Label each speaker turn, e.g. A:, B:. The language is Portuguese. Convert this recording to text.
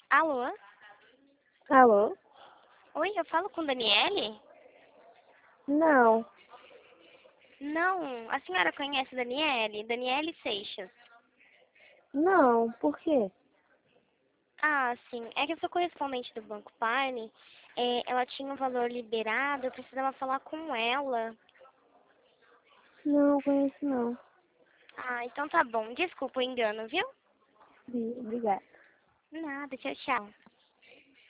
A: Alô?
B: Alô?
A: Oi, eu falo com Daniele?
B: Não,
A: Não, a senhora conhece Daniele? Daniele Seixas.
B: não, por quê?
A: Ah, sim. É que eu sou correspondente do Banco Pane. Ela tinha um valor liberado, eu precisava falar com ela.
B: Não conheço não.
A: Ah, então tá bom. Desculpa o engano, viu?
B: Obrigada.
A: Nada, tchau, tchau.